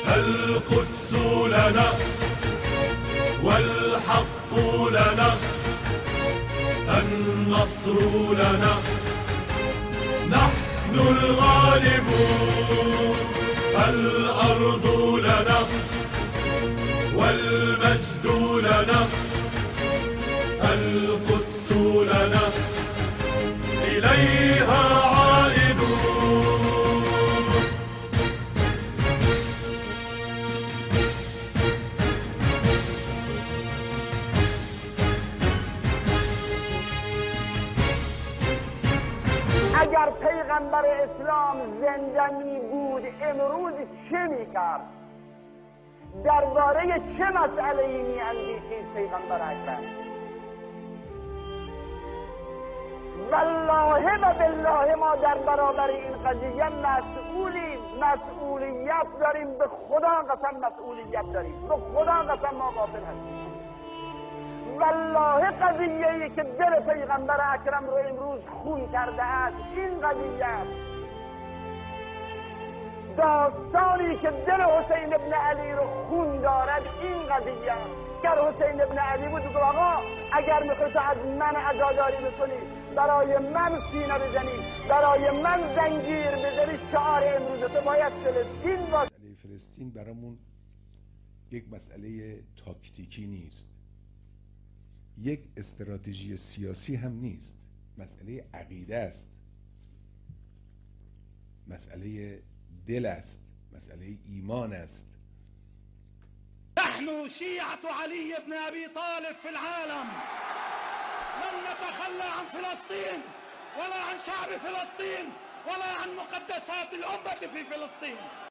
القدس لنا والحق لنا، النصر لنا، نحن الغالبون. الأرض لنا والمجد لنا، القدس لنا، إليها عائدون. اگر پیغمبر اسلام زنده می بود امروز چه می کرد؟ درباره چه مسئله می اندیشید پیغمبر اکرم؟ والله و بالله ما در برابر این قضیه مسئولیت داریم، به خدا قسم مسئولیت داریم، به خدا قسم ما غافل هستیم. والله قضیه ای که دل پیغمبر اکرم رو امروز خون کرده است این قضیه است. داستانی که دل حسین ابن علی رو خون دارد این قضیه است. گر حسین ابن علی بود که آقا اگر میخوای از من عزاداری بکنی، برای من سینه بزنی، برای من زنجیر بزنی، شعار امروز تو باید فلسطین باشه. مسئله فلسطین برامون یک مسئله تاکتیکی نیست، یک استراتژی سیاسی هم نیست، مسئله عقیده است، مسئله دل است، مسئله ایمان است. نحن شيعة علي بن أبي طالب في العالم لن نتخلى عن فلسطين ولا عن شعب فلسطين ولا عن مقدسات الأمة في فلسطين.